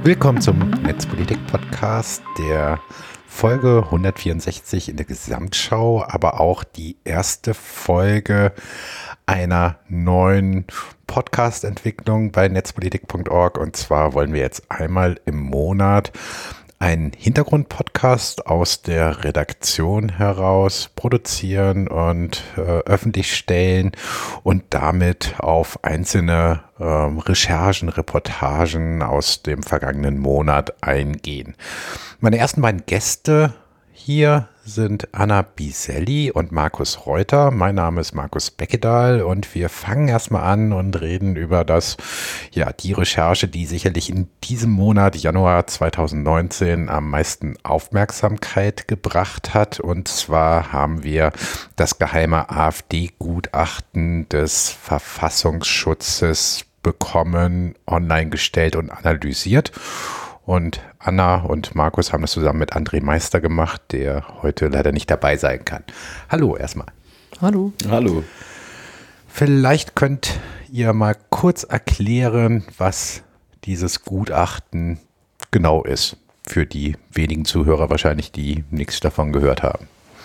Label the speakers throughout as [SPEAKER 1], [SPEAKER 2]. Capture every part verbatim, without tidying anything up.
[SPEAKER 1] Willkommen zum Netzpolitik-Podcast, der Folge hundertvierundsechzig in der Gesamtschau, aber auch die erste Folge einer neuen Podcast-Entwicklung bei netzpolitik punkt org. Und zwar wollen wir jetzt einmal im Monat einen Hintergrund-Podcast aus der Redaktion heraus produzieren und äh, öffentlich stellen und damit auf einzelne äh, Recherchen, Reportagen aus dem vergangenen Monat eingehen. Meine ersten beiden Gäste hier sind Anna Biselli und Markus Reuter. Mein Name ist Markus Beckedahl und wir fangen erstmal an und reden über das, ja, die Recherche, die sicherlich in diesem Monat, Januar zweitausendneunzehn, am meisten Aufmerksamkeit gebracht hat. Und zwar haben wir das geheime AfD-Gutachten des Verfassungsschutzes bekommen, online gestellt und analysiert. Und Anna und Markus haben das zusammen mit André Meister gemacht, der heute leider nicht dabei sein kann. Hallo erstmal.
[SPEAKER 2] Hallo.
[SPEAKER 3] Hallo.
[SPEAKER 1] Vielleicht könnt ihr mal kurz erklären, was dieses Gutachten genau ist. Für die wenigen Zuhörer wahrscheinlich, die nichts davon gehört haben.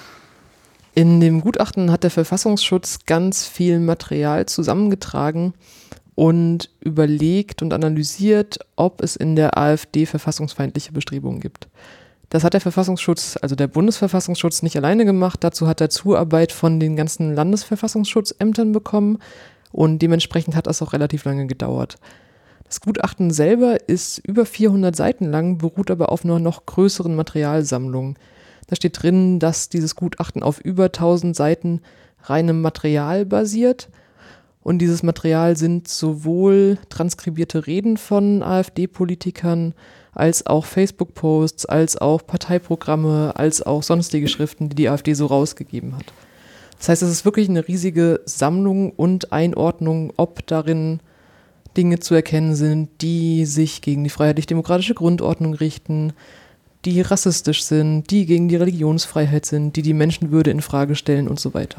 [SPEAKER 2] In dem Gutachten hat der Verfassungsschutz ganz viel Material zusammengetragen und überlegt und analysiert, ob es in der AfD verfassungsfeindliche Bestrebungen gibt. Das hat der Verfassungsschutz, also der Bundesverfassungsschutz, nicht alleine gemacht. Dazu hat er Zuarbeit von den ganzen Landesverfassungsschutzämtern bekommen und dementsprechend hat das auch relativ lange gedauert. Das Gutachten selber ist über vierhundert Seiten lang, beruht aber auf einer noch größeren Materialsammlung. Da steht drin, dass dieses Gutachten auf über tausend Seiten reinem Material basiert. Und dieses Material sind sowohl transkribierte Reden von AfD-Politikern, als auch Facebook-Posts, als auch Parteiprogramme, als auch sonstige Schriften, die die AfD so rausgegeben hat. Das heißt, es ist wirklich eine riesige Sammlung und Einordnung, ob darin Dinge zu erkennen sind, die sich gegen die freiheitlich-demokratische Grundordnung richten, die rassistisch sind, die gegen die Religionsfreiheit sind, die die Menschenwürde in Frage stellen und so weiter.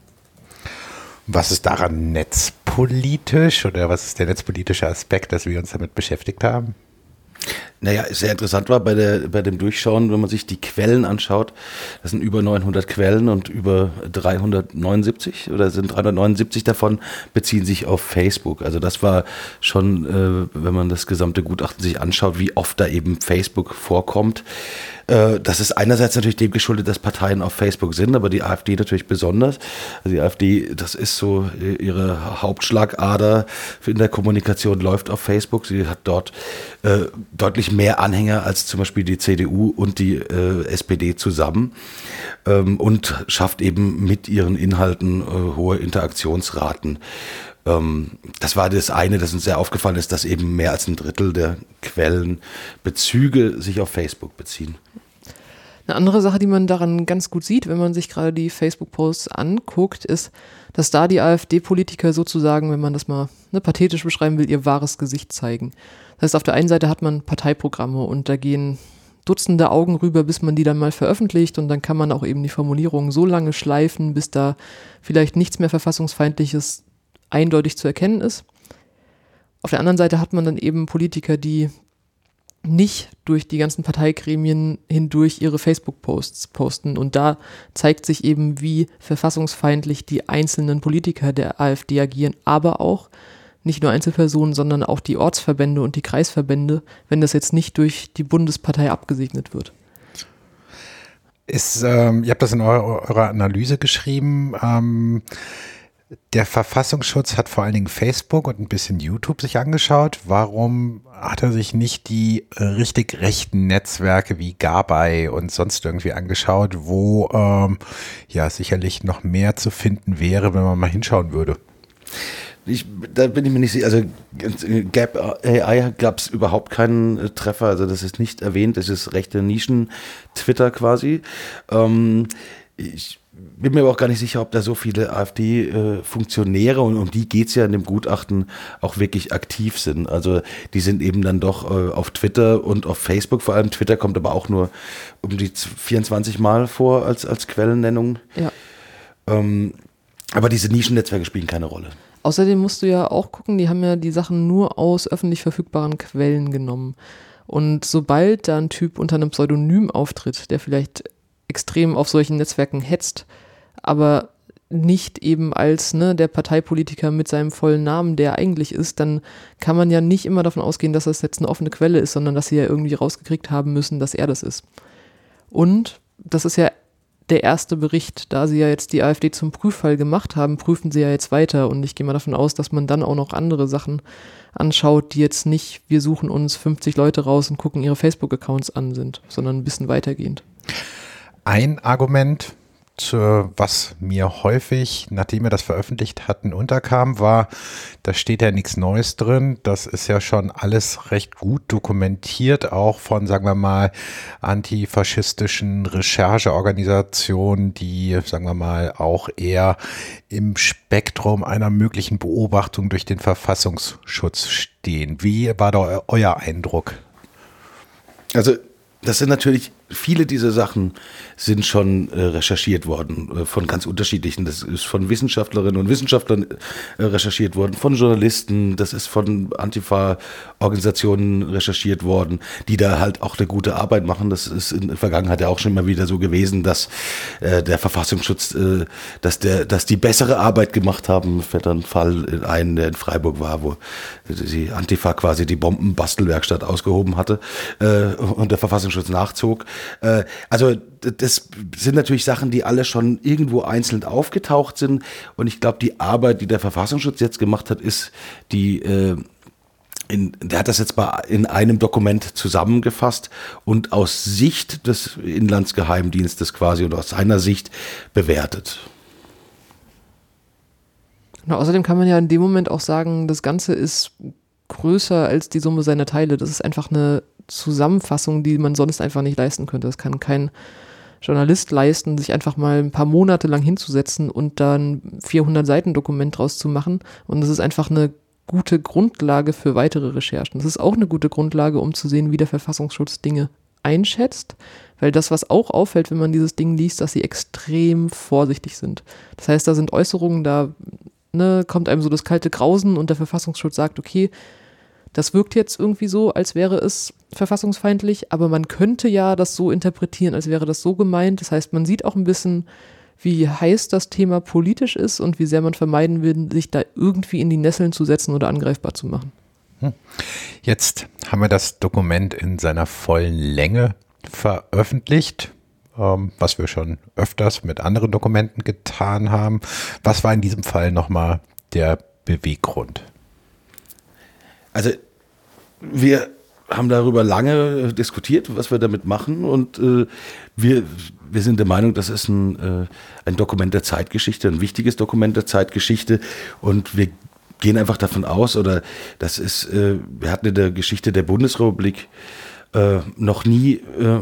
[SPEAKER 1] Was ist daran netzpolitisch oder was ist der netzpolitische Aspekt, dass wir uns damit beschäftigt haben?
[SPEAKER 3] Naja, sehr interessant war bei, der, bei dem Durchschauen, wenn man sich die Quellen anschaut, das sind über neunhundert Quellen und über dreihundertneunundsiebzig oder sind dreihundertneunundsiebzig davon beziehen sich auf Facebook. Also das war schon, äh, wenn man das gesamte Gutachten sich anschaut, wie oft da eben Facebook vorkommt. Äh, das ist einerseits natürlich dem geschuldet, dass Parteien auf Facebook sind, aber die AfD natürlich besonders. Also die AfD, das ist so ihre Hauptschlagader in der Kommunikation, läuft auf Facebook. Sie hat dort äh, deutlich mehr Anhänger als zum Beispiel die C D U und die äh, S P D zusammen ähm, und schafft eben mit ihren Inhalten äh, hohe Interaktionsraten. Ähm, das war das eine, das uns sehr aufgefallen ist, dass eben mehr als ein Drittel der Quellenbezüge sich auf Facebook beziehen.
[SPEAKER 2] Eine andere Sache, die man daran ganz gut sieht, wenn man sich gerade die Facebook-Posts anguckt, ist, dass da die AfD-Politiker sozusagen, wenn man das mal ne, pathetisch beschreiben will, ihr wahres Gesicht zeigen. Das heißt, auf der einen Seite hat man Parteiprogramme und da gehen Dutzende Augen rüber, bis man die dann mal veröffentlicht und dann kann man auch eben die Formulierungen so lange schleifen, bis da vielleicht nichts mehr Verfassungsfeindliches eindeutig zu erkennen ist. Auf der anderen Seite hat man dann eben Politiker, die nicht durch die ganzen Parteigremien hindurch ihre Facebook-Posts posten. Und da zeigt sich eben, wie verfassungsfeindlich die einzelnen Politiker der AfD agieren, aber auch nicht nur Einzelpersonen, sondern auch die Ortsverbände und die Kreisverbände, wenn das jetzt nicht durch die Bundespartei abgesegnet wird.
[SPEAKER 1] Ist, ähm, ihr habt das in eurer, eurer Analyse geschrieben, ähm, der Verfassungsschutz hat vor allen Dingen Facebook und ein bisschen YouTube sich angeschaut. Warum hat er sich nicht die richtig rechten Netzwerke wie Gabay und sonst irgendwie angeschaut, wo ähm, ja sicherlich noch mehr zu finden wäre, wenn man mal hinschauen würde?
[SPEAKER 3] Ich, da bin ich mir nicht sicher, also Gap A I gab es überhaupt keinen Treffer, also das ist nicht erwähnt, das ist rechte Nischen-Twitter quasi. Ähm, ich bin mir aber auch gar nicht sicher, ob da so viele AfD-Funktionäre, äh, und um die geht es ja in dem Gutachten, auch wirklich aktiv sind. Also die sind eben dann doch äh, auf Twitter und auf Facebook, vor allem Twitter kommt aber auch nur um die vierundzwanzig Mal vor als, als Quellennennung.
[SPEAKER 2] Ja.
[SPEAKER 3] Ähm, aber diese Nischennetzwerke spielen keine Rolle.
[SPEAKER 2] Außerdem musst du ja auch gucken, die haben ja die Sachen nur aus öffentlich verfügbaren Quellen genommen. Und sobald da ein Typ unter einem Pseudonym auftritt, der vielleicht extrem auf solchen Netzwerken hetzt, aber nicht eben als ne, der Parteipolitiker mit seinem vollen Namen, der eigentlich ist, dann kann man ja nicht immer davon ausgehen, dass das jetzt eine offene Quelle ist, sondern dass sie ja irgendwie rausgekriegt haben müssen, dass er das ist. Und das ist ja der erste Bericht, da sie ja jetzt die AfD zum Prüffall gemacht haben, prüfen sie ja jetzt weiter und ich gehe mal davon aus, dass man dann auch noch andere Sachen anschaut, die jetzt nicht, wir suchen uns fünfzig Leute raus und gucken ihre Facebook-Accounts an sind, sondern ein bisschen weitergehend.
[SPEAKER 1] Ein Argument, was mir häufig, nachdem wir das veröffentlicht hatten, unterkam, war, da steht ja nichts Neues drin. Das ist ja schon alles recht gut dokumentiert, auch von, sagen wir mal, antifaschistischen Rechercheorganisationen, die, sagen wir mal, auch eher im Spektrum einer möglichen Beobachtung durch den Verfassungsschutz stehen. Wie war da euer Eindruck?
[SPEAKER 3] Also, das sind natürlich, viele dieser Sachen sind schon äh, recherchiert worden äh, von ganz unterschiedlichen. Das ist von Wissenschaftlerinnen und Wissenschaftlern äh, recherchiert worden, von Journalisten, das ist von Antifa-Organisationen recherchiert worden, die da halt auch eine gute Arbeit machen. Das ist in der Vergangenheit ja auch schon immer wieder so gewesen, dass äh, der Verfassungsschutz, äh, dass der, dass die bessere Arbeit gemacht haben. Mir fällt ein Fall ein, der in Freiburg war, wo die Antifa quasi die Bombenbastelwerkstatt ausgehoben hatte äh, und der Verfassungsschutz nachzog. Also das sind natürlich Sachen, die alle schon irgendwo einzeln aufgetaucht sind und ich glaube, die Arbeit, die der Verfassungsschutz jetzt gemacht hat, ist die, äh, in, der hat das jetzt mal in einem Dokument zusammengefasst und aus Sicht des Inlandsgeheimdienstes quasi oder aus seiner Sicht bewertet.
[SPEAKER 2] Na, außerdem kann man ja in dem Moment auch sagen, das Ganze ist größer als die Summe seiner Teile. Das ist einfach eine Zusammenfassung, die man sonst einfach nicht leisten könnte. Das kann kein Journalist leisten, sich einfach mal ein paar Monate lang hinzusetzen und dann vierhundert Seiten Dokument draus zu machen. Und das ist einfach eine gute Grundlage für weitere Recherchen. Das ist auch eine gute Grundlage, um zu sehen, wie der Verfassungsschutz Dinge einschätzt, weil das, was auch auffällt, wenn man dieses Ding liest, dass sie extrem vorsichtig sind. Das heißt, da sind Äußerungen, da ne, kommt einem so das kalte Grausen und der Verfassungsschutz sagt, okay, das wirkt jetzt irgendwie so, als wäre es verfassungsfeindlich, aber man könnte ja das so interpretieren, als wäre das so gemeint. Das heißt, man sieht auch ein bisschen, wie heiß das Thema politisch ist und wie sehr man vermeiden will, sich da irgendwie in die Nesseln zu setzen oder angreifbar zu machen.
[SPEAKER 1] Jetzt haben wir das Dokument in seiner vollen Länge veröffentlicht, was wir schon öfters mit anderen Dokumenten getan haben. Was war in diesem Fall nochmal der Beweggrund?
[SPEAKER 3] Also wir haben darüber lange diskutiert, was wir damit machen und äh, wir, wir sind der Meinung, das ist ein, äh, ein Dokument der Zeitgeschichte, ein wichtiges Dokument der Zeitgeschichte und wir gehen einfach davon aus, oder das ist, äh, wir hatten in der Geschichte der Bundesrepublik äh, noch nie äh,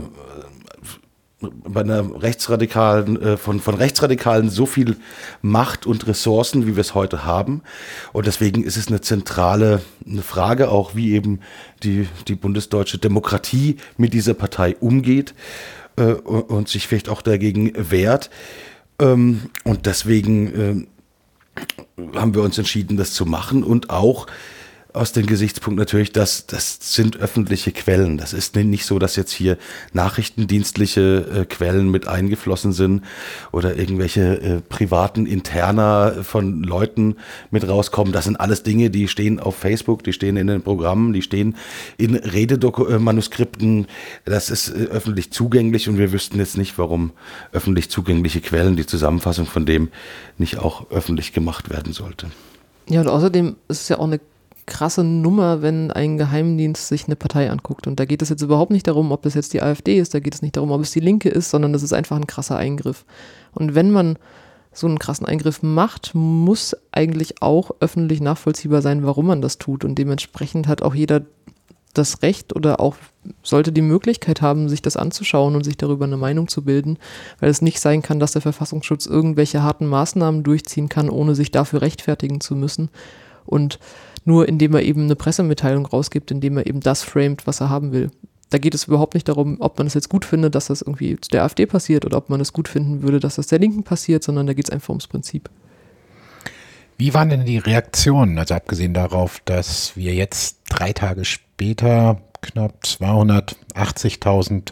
[SPEAKER 3] bei einer Rechtsradikalen, äh, von, von Rechtsradikalen so viel Macht und Ressourcen, wie wir es heute haben. Und deswegen ist es eine zentrale eine Frage, auch wie eben die, die bundesdeutsche Demokratie mit dieser Partei umgeht äh, und, und sich vielleicht auch dagegen wehrt. Ähm, und deswegen äh, haben wir uns entschieden, das zu machen und auch aus dem Gesichtspunkt natürlich, dass das sind öffentliche Quellen. Das ist nicht so, dass jetzt hier nachrichtendienstliche äh, Quellen mit eingeflossen sind oder irgendwelche äh, privaten Interna von Leuten mit rauskommen. Das sind alles Dinge, die stehen auf Facebook, die stehen in den Programmen, die stehen in Redemanuskripten. Das ist äh, öffentlich zugänglich und wir wüssten jetzt nicht, warum öffentlich zugängliche Quellen, die Zusammenfassung von dem, nicht auch öffentlich gemacht werden sollte.
[SPEAKER 2] Ja, und außerdem ist es ja auch eine krasse Nummer, wenn ein Geheimdienst sich eine Partei anguckt. Und da geht es jetzt überhaupt nicht darum, ob es jetzt die AfD ist, da geht es nicht darum, ob es die Linke ist, sondern das ist einfach ein krasser Eingriff. Und wenn man so einen krassen Eingriff macht, muss eigentlich auch öffentlich nachvollziehbar sein, warum man das tut. Und dementsprechend hat auch jeder das Recht oder auch sollte die Möglichkeit haben, sich das anzuschauen und sich darüber eine Meinung zu bilden, weil es nicht sein kann, dass der Verfassungsschutz irgendwelche harten Maßnahmen durchziehen kann, ohne sich dafür rechtfertigen zu müssen. Und nur indem er eben eine Pressemitteilung rausgibt, indem er eben das framet, was er haben will. Da geht es überhaupt nicht darum, ob man es jetzt gut findet, dass das irgendwie der AfD passiert oder ob man es gut finden würde, dass das der Linken passiert, sondern da geht es einfach ums Prinzip.
[SPEAKER 1] Wie waren denn die Reaktionen? Also abgesehen darauf, dass wir jetzt drei Tage später knapp zweihundertachtzigtausend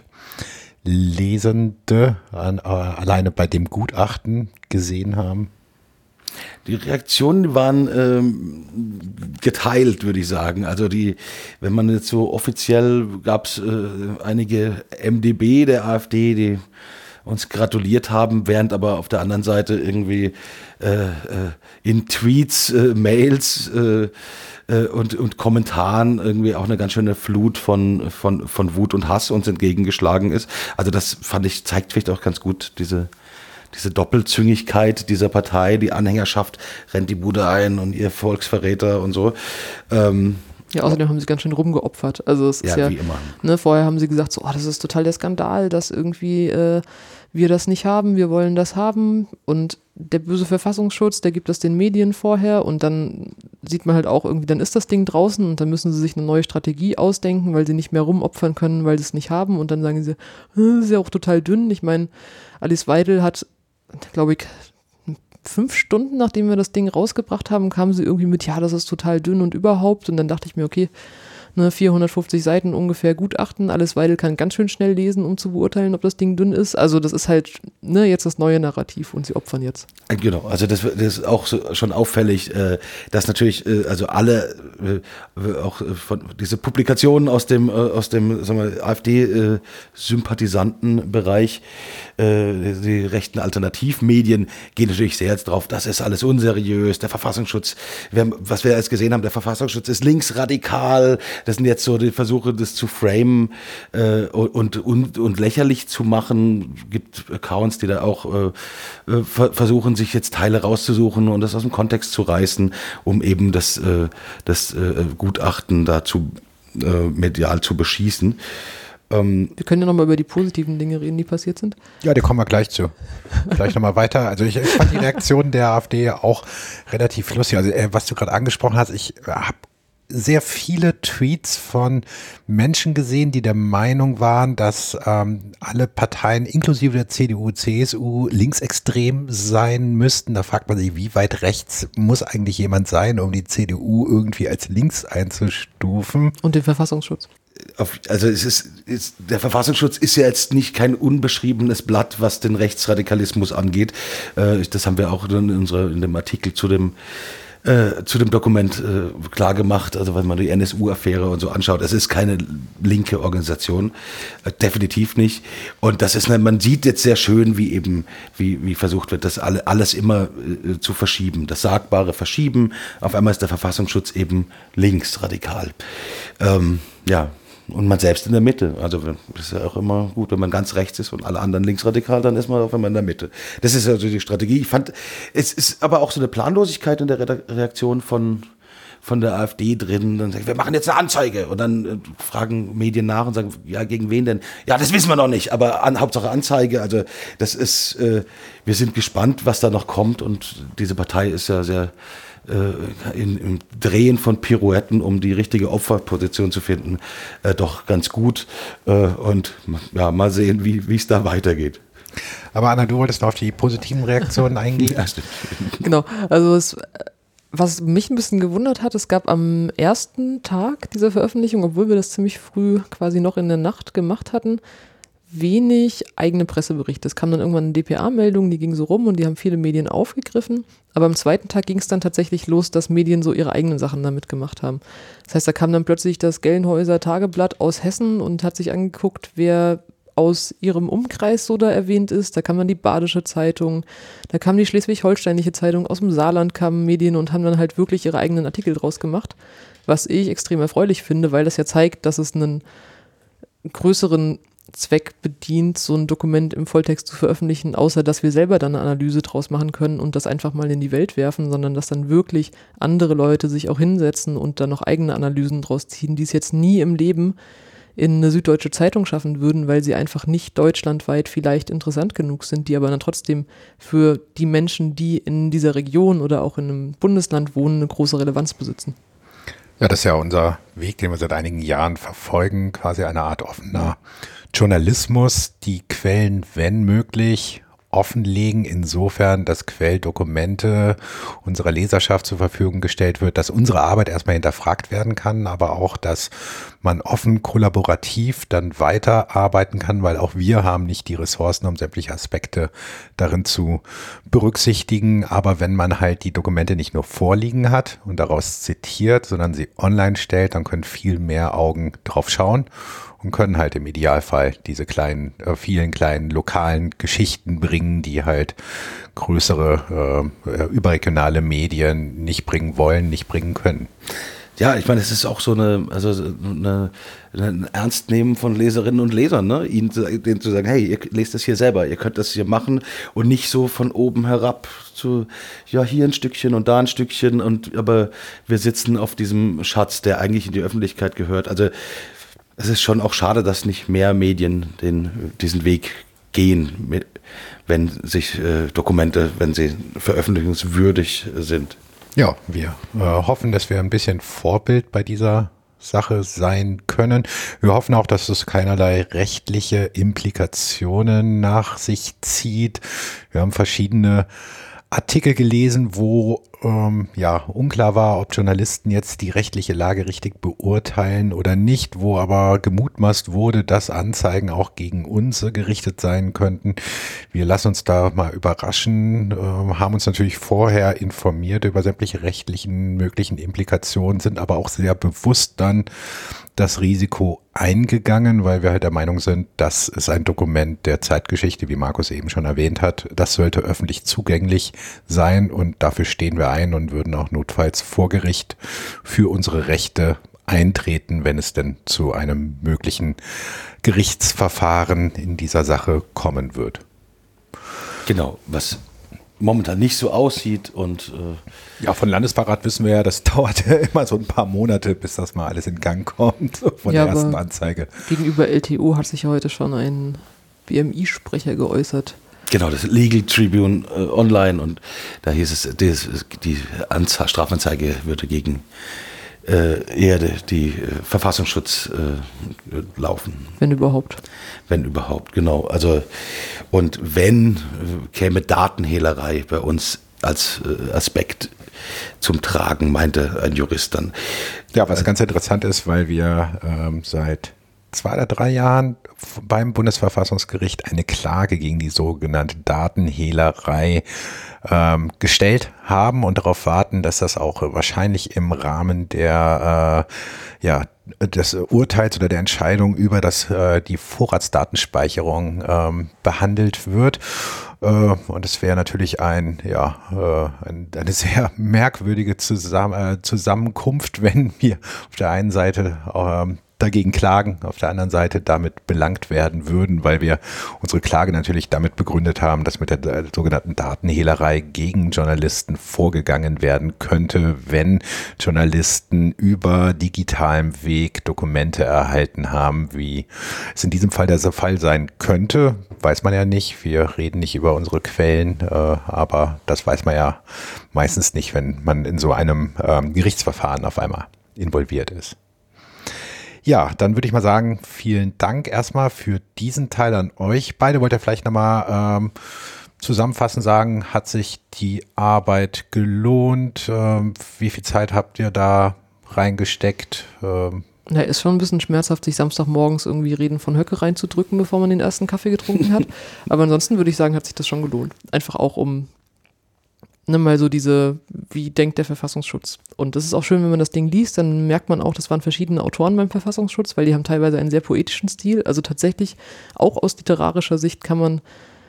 [SPEAKER 1] Lesende an, äh, alleine bei dem Gutachten gesehen haben?
[SPEAKER 3] Die Reaktionen waren ähm, geteilt, würde ich sagen. Also die, wenn man jetzt so offiziell, gab es äh, einige M D B der AfD, die uns gratuliert haben, während aber auf der anderen Seite irgendwie äh, äh, in Tweets, äh, Mails äh, äh, und, und Kommentaren irgendwie auch eine ganz schöne Flut von, von, von Wut und Hass uns entgegengeschlagen ist. Also das fand ich, zeigt vielleicht auch ganz gut diese diese Doppelzüngigkeit dieser Partei, die Anhängerschaft rennt die Bude ein und ihr Volksverräter und so. Ähm,
[SPEAKER 2] ja, außerdem haben sie ganz schön rumgeopfert. Also es ist ja,
[SPEAKER 3] ja wie immer.
[SPEAKER 2] Ne, vorher haben sie gesagt, so, oh, das ist total der Skandal, dass irgendwie äh, wir das nicht haben, wir wollen das haben und der böse Verfassungsschutz, der gibt das den Medien vorher und dann sieht man halt auch irgendwie, dann ist das Ding draußen und dann müssen sie sich eine neue Strategie ausdenken, weil sie nicht mehr rumopfern können, weil sie es nicht haben und dann sagen sie, das ist ja auch total dünn. Ich meine, Alice Weidel hat, glaube ich, fünf Stunden, nachdem wir das Ding rausgebracht haben, kam sie irgendwie mit, ja, das ist total dünn und überhaupt. Und dann dachte ich mir, okay, ne, vierhundertfünfzig Seiten ungefähr Gutachten. Alice Weidel kann ganz schön schnell lesen, um zu beurteilen, ob das Ding dünn ist. Also das ist halt ne, jetzt das neue Narrativ und sie opfern jetzt.
[SPEAKER 3] Genau, also das, das ist auch so, schon auffällig, äh, dass natürlich äh, also alle äh, auch äh, von diese Publikationen aus dem äh, aus dem sagen wir, AfD-Sympathisantenbereich, äh, die rechten Alternativmedien gehen natürlich sehr jetzt drauf, das ist alles unseriös, der Verfassungsschutz, wir haben, was wir jetzt gesehen haben, der Verfassungsschutz ist linksradikal, das sind jetzt so die Versuche, das zu framen äh, und, und, und lächerlich zu machen, gibt Accounts, die da auch äh, ver- versuchen, sich jetzt Teile rauszusuchen und das aus dem Kontext zu reißen, um eben das, äh, das äh, Gutachten dazu äh, medial zu beschießen.
[SPEAKER 2] Ähm, wir können ja nochmal über die positiven Dinge reden, die passiert sind.
[SPEAKER 1] Ja, da kommen wir gleich zu. Gleich nochmal weiter. Also ich, ich fand die Reaktion der AfD auch relativ lustig. Also äh, was du gerade angesprochen hast, ich habe sehr viele Tweets von Menschen gesehen, die der Meinung waren, dass ähm, alle Parteien inklusive der C D U, C S U linksextrem sein müssten. Da fragt man sich, wie weit rechts muss eigentlich jemand sein, um die C D U irgendwie als links einzustufen?
[SPEAKER 2] Und den Verfassungsschutz.
[SPEAKER 3] Auf, also es ist, ist, der Verfassungsschutz ist ja jetzt nicht kein unbeschriebenes Blatt, was den Rechtsradikalismus angeht. Äh, das haben wir auch in, unserer, in dem Artikel zu dem Äh, zu dem Dokument äh, klar gemacht, also wenn man die N S U-Affäre und so anschaut, es ist keine linke Organisation, äh, definitiv nicht. Und das ist, man sieht jetzt sehr schön, wie eben, wie, wie versucht wird, das alle, alles immer äh, zu verschieben, das Sagbare verschieben. Auf einmal ist der Verfassungsschutz eben linksradikal. Ähm, ja. Und man selbst in der Mitte. Also das ist ja auch immer gut, wenn man ganz rechts ist und alle anderen linksradikal, dann ist man auf einmal in der Mitte. Das ist also die Strategie. Ich fand, es ist aber auch so eine Planlosigkeit in der Reaktion von, von der AfD drin. Dann sagen, wir machen jetzt eine Anzeige. Und dann äh, fragen Medien nach und sagen, ja, gegen wen denn? Ja, das wissen wir noch nicht, aber an, Hauptsache Anzeige. Also das ist, äh, wir sind gespannt, was da noch kommt. Und diese Partei ist ja sehr In, im Drehen von Pirouetten, um die richtige Opferposition zu finden, äh, doch ganz gut. Äh, und ja, mal sehen, wie es da weitergeht.
[SPEAKER 1] Aber Anna, du wolltest noch auf die positiven Reaktionen eingehen?
[SPEAKER 3] Ja, stimmt.
[SPEAKER 2] Genau, also es, was mich ein bisschen gewundert hat, es gab am ersten Tag dieser Veröffentlichung, obwohl wir das ziemlich früh quasi noch in der Nacht gemacht hatten, wenig eigene Presseberichte. Es kam dann irgendwann eine D P A-Meldung, die ging so rum und die haben viele Medien aufgegriffen. Aber am zweiten Tag ging es dann tatsächlich los, dass Medien so ihre eigenen Sachen damit gemacht haben. Das heißt, da kam dann plötzlich das Gelnhäuser Tageblatt aus Hessen und hat sich angeguckt, wer aus ihrem Umkreis so da erwähnt ist. Da kam dann die Badische Zeitung, da kam die Schleswig-Holsteinische Zeitung, aus dem Saarland kamen Medien und haben dann halt wirklich ihre eigenen Artikel draus gemacht. Was ich extrem erfreulich finde, weil das ja zeigt, dass es einen größeren Zweck bedient, so ein Dokument im Volltext zu veröffentlichen, außer dass wir selber dann eine Analyse draus machen können und das einfach mal in die Welt werfen, sondern dass dann wirklich andere Leute sich auch hinsetzen und dann noch eigene Analysen draus ziehen, die es jetzt nie im Leben in eine Süddeutsche Zeitung schaffen würden, weil sie einfach nicht deutschlandweit vielleicht interessant genug sind, die aber dann trotzdem für die Menschen, die in dieser Region oder auch in einem Bundesland wohnen, eine große Relevanz besitzen.
[SPEAKER 1] Ja, das ist ja unser Weg, den wir seit einigen Jahren verfolgen, quasi eine Art offener Journalismus, die Quellen, wenn möglich, offenlegen, insofern, dass Quelldokumente unserer Leserschaft zur Verfügung gestellt wird, dass unsere Arbeit erstmal hinterfragt werden kann, aber auch, dass man offen kollaborativ dann weiterarbeiten kann, weil auch wir haben nicht die Ressourcen, um sämtliche Aspekte darin zu berücksichtigen. Aber wenn man halt die Dokumente nicht nur vorliegen hat und daraus zitiert, sondern sie online stellt, dann können viel mehr Augen drauf schauen und können halt im Idealfall diese kleinen, äh, vielen kleinen lokalen Geschichten bringen, die halt größere äh, überregionale Medien nicht bringen wollen, nicht bringen können.
[SPEAKER 3] Ja, ich meine, es ist auch so eine, also eine, ein Ernstnehmen von Leserinnen und Lesern, ne? Ihnen zu, denen zu sagen, hey, ihr lest das hier selber, ihr könnt das hier machen und nicht so von oben herab zu, ja, hier ein Stückchen und da ein Stückchen und aber wir sitzen auf diesem Schatz, der eigentlich in die Öffentlichkeit gehört. Also es ist schon auch schade, dass nicht mehr Medien den, diesen Weg gehen, wenn sich äh, Dokumente, wenn sie veröffentlichungswürdig sind.
[SPEAKER 1] Ja, wir äh, hoffen, dass wir ein bisschen Vorbild bei dieser Sache sein können. Wir hoffen auch, dass es keinerlei rechtliche Implikationen nach sich zieht. Wir haben verschiedene Artikel gelesen, wo ähm, ja unklar war, ob Journalisten jetzt die rechtliche Lage richtig beurteilen oder nicht, wo aber gemutmaßt wurde, dass Anzeigen auch gegen uns gerichtet sein könnten. Wir lassen uns da mal überraschen, äh, haben uns natürlich vorher informiert über sämtliche rechtlichen möglichen Implikationen, sind aber auch sehr bewusst dann das Risiko eingegangen, weil wir halt der Meinung sind, das ist ein Dokument der Zeitgeschichte, wie Markus eben schon erwähnt hat. Das sollte öffentlich zugänglich sein und dafür stehen wir ein und würden auch notfalls vor Gericht für unsere Rechte eintreten, wenn es denn zu einem möglichen Gerichtsverfahren in dieser Sache kommen wird.
[SPEAKER 3] Genau, was momentan nicht so aussieht und äh
[SPEAKER 1] ja, von Landesverrat wissen wir ja, das dauert ja immer so ein paar Monate, bis das mal alles in Gang kommt von
[SPEAKER 2] ja,
[SPEAKER 1] der ersten Anzeige.
[SPEAKER 2] Gegenüber L T O hat sich heute schon ein B M I-Sprecher geäußert.
[SPEAKER 3] Genau, das Legal Tribune äh, online und da hieß es, die, die Anze- Strafanzeige würde gegen äh, eher die, die äh, Verfassungsschutz äh, laufen.
[SPEAKER 2] Wenn überhaupt.
[SPEAKER 3] Wenn überhaupt, genau. Also und wenn äh, käme Datenhehlerei bei uns als äh, Aspekt zum Tragen, meinte ein Jurist dann.
[SPEAKER 1] Ja, was ganz interessant ist, weil wir ähm, seit zwei oder drei Jahren beim Bundesverfassungsgericht eine Klage gegen die sogenannte Datenhehlerei ähm, gestellt haben und darauf warten, dass das auch wahrscheinlich im Rahmen der äh, ja, des Urteils oder der Entscheidung über das, äh, die Vorratsdatenspeicherung ähm, behandelt wird. Äh, und es wäre natürlich ein, ja, äh, ein, eine sehr merkwürdige Zusammen- äh, Zusammenkunft, wenn wir auf der einen Seite äh, dagegen klagen, auf der anderen Seite damit belangt werden würden, weil wir unsere Klage natürlich damit begründet haben, dass mit der sogenannten Datenhehlerei gegen Journalisten vorgegangen werden könnte, wenn Journalisten über digitalem Weg Dokumente erhalten haben, wie es in diesem Fall der Fall sein könnte, weiß man ja nicht. Wir reden nicht über unsere Quellen, äh, aber das weiß man ja meistens nicht, wenn man in so einem ähm, Gerichtsverfahren auf einmal involviert ist. Ja, dann würde ich mal sagen, vielen Dank erstmal für diesen Teil an euch. Beide wollt ihr vielleicht nochmal ähm, zusammenfassend sagen, hat sich die Arbeit gelohnt? Ähm, wie viel Zeit habt ihr da reingesteckt? Ähm,
[SPEAKER 2] Ja, ist schon ein bisschen schmerzhaft, sich Samstagmorgens irgendwie Reden von Höcke reinzudrücken, bevor man den ersten Kaffee getrunken hat. Aber ansonsten würde ich sagen, hat sich das schon gelohnt. Einfach auch um ne, mal so diese, wie denkt der Verfassungsschutz? Und das ist auch schön, wenn man das Ding liest, dann merkt man auch, das waren verschiedene Autoren beim Verfassungsschutz, weil die haben teilweise einen sehr poetischen Stil. Also tatsächlich, auch aus literarischer Sicht kann man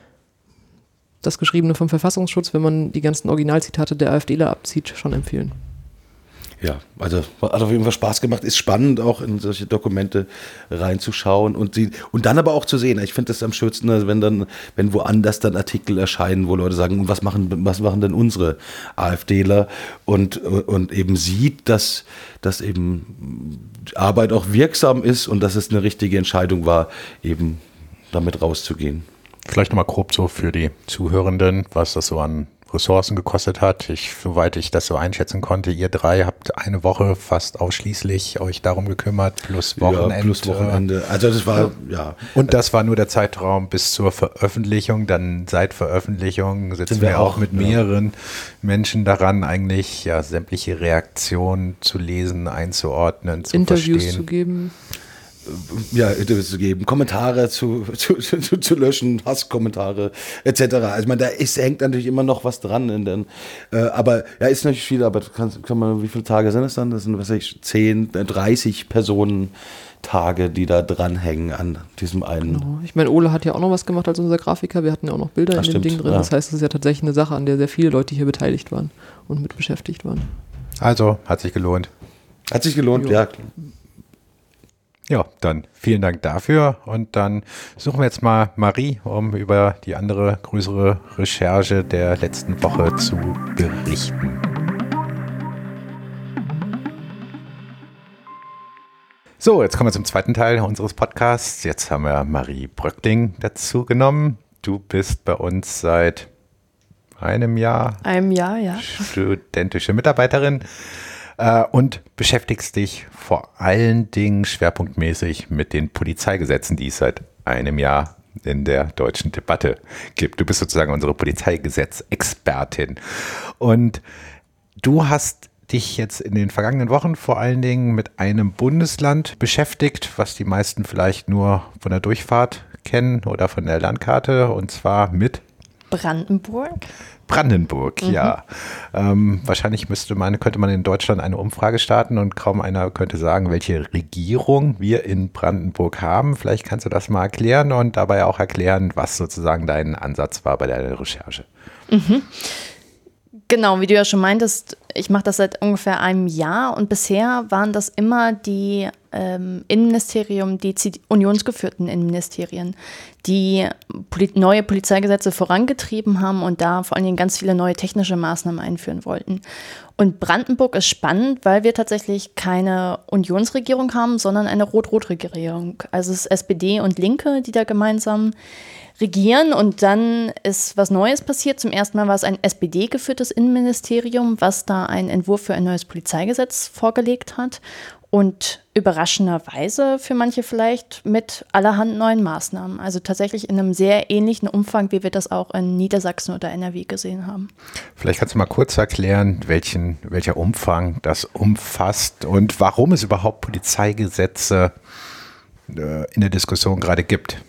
[SPEAKER 2] das Geschriebene vom Verfassungsschutz, wenn man die ganzen Originalzitate der AfDler abzieht, schon empfehlen.
[SPEAKER 3] Ja, also hat auf jeden Fall Spaß gemacht, ist spannend auch in solche Dokumente reinzuschauen und sie und dann aber auch zu sehen. Ich finde das am schönsten, wenn dann, wenn woanders dann Artikel erscheinen, wo Leute sagen, was machen, was machen denn unsere AfDler und, und eben sieht, dass, dass eben Arbeit auch wirksam ist und dass es eine richtige Entscheidung war, eben damit rauszugehen.
[SPEAKER 1] Vielleicht nochmal grob so für die Zuhörenden, was das so an Ressourcen gekostet hat. Ich, soweit ich das so einschätzen konnte, ihr drei habt eine Woche fast ausschließlich euch darum gekümmert, plus Wochenende.
[SPEAKER 3] Ja, plus Wochenende. Also das war, ja.
[SPEAKER 1] Und das war nur der Zeitraum bis zur Veröffentlichung. Dann seit Veröffentlichung sitzen wir, wir auch mit mehreren ja. Menschen daran, eigentlich ja sämtliche Reaktionen zu lesen, einzuordnen, zu
[SPEAKER 2] Interviews
[SPEAKER 1] verstehen.
[SPEAKER 2] zu geben.
[SPEAKER 3] Ja, Interviews zu geben, Kommentare zu, zu, zu, zu löschen, Hasskommentare et cetera. Also man, da ist, hängt natürlich immer noch was dran. In den, äh, aber ja, ist natürlich viel, aber kann, kann man, wie viele Tage sind es dann? Das sind, was weiß ich, zehn, dreißig Personen Tage, die da dranhängen an diesem einen.
[SPEAKER 2] Genau. Ich meine, Ole hat ja auch noch was gemacht als unser Grafiker. Wir hatten ja auch noch Bilder
[SPEAKER 3] Ach,
[SPEAKER 2] in
[SPEAKER 3] stimmt,
[SPEAKER 2] dem Ding drin.
[SPEAKER 3] ja.
[SPEAKER 2] Das heißt, es ist ja tatsächlich eine Sache, an der sehr viele Leute hier beteiligt waren und mit beschäftigt waren.
[SPEAKER 1] Also, hat sich gelohnt.
[SPEAKER 3] Hat sich gelohnt, jo. ja.
[SPEAKER 1] Ja, dann vielen Dank dafür und dann suchen wir jetzt mal Marie, um über die andere größere Recherche der letzten Woche zu berichten. So, jetzt kommen wir zum zweiten Teil unseres Podcasts. Jetzt haben wir Marie Bröckling dazu genommen. Du bist bei uns seit einem Jahr.
[SPEAKER 4] Einem Jahr, ja.
[SPEAKER 1] Studentische Mitarbeiterin. Und beschäftigst dich vor allen Dingen schwerpunktmäßig mit den Polizeigesetzen, die es seit einem Jahr in der deutschen Debatte gibt. Du bist sozusagen unsere Polizeigesetzexpertin. Und du hast dich jetzt in den vergangenen Wochen vor allen Dingen mit einem Bundesland beschäftigt, was die meisten vielleicht nur von der Durchfahrt kennen oder von der Landkarte, und zwar mit
[SPEAKER 4] Brandenburg.
[SPEAKER 1] Brandenburg, mhm. ja. Ähm, wahrscheinlich müsste man, könnte man in Deutschland eine Umfrage starten und kaum einer könnte sagen, welche Regierung wir in Brandenburg haben. Vielleicht kannst du das mal erklären und dabei auch erklären, was sozusagen dein Ansatz war bei deiner Recherche.
[SPEAKER 4] Mhm. Genau, wie du ja schon meintest, ich mache das seit ungefähr einem Jahr und bisher waren das immer die ähm, Innenministerium, die unionsgeführten Innenministerien, die Poli- neue Polizeigesetze vorangetrieben haben und da vor allen Dingen ganz viele neue technische Maßnahmen einführen wollten. Und Brandenburg ist spannend, weil wir tatsächlich keine Unionsregierung haben, sondern eine Rot-Rot-Regierung. Also es ist S P D und Linke, die da gemeinsam regieren, und dann ist was Neues passiert. Zum ersten Mal war es ein S P D-geführtes Innenministerium, was da einen Entwurf für ein neues Polizeigesetz vorgelegt hat und überraschenderweise für manche vielleicht mit allerhand neuen Maßnahmen. Also tatsächlich in einem sehr ähnlichen Umfang, wie wir das auch in Niedersachsen oder N R W gesehen haben.
[SPEAKER 1] Vielleicht kannst du mal kurz erklären, welchen, welcher Umfang das umfasst und warum es überhaupt Polizeigesetze äh, in der Diskussion gerade gibt.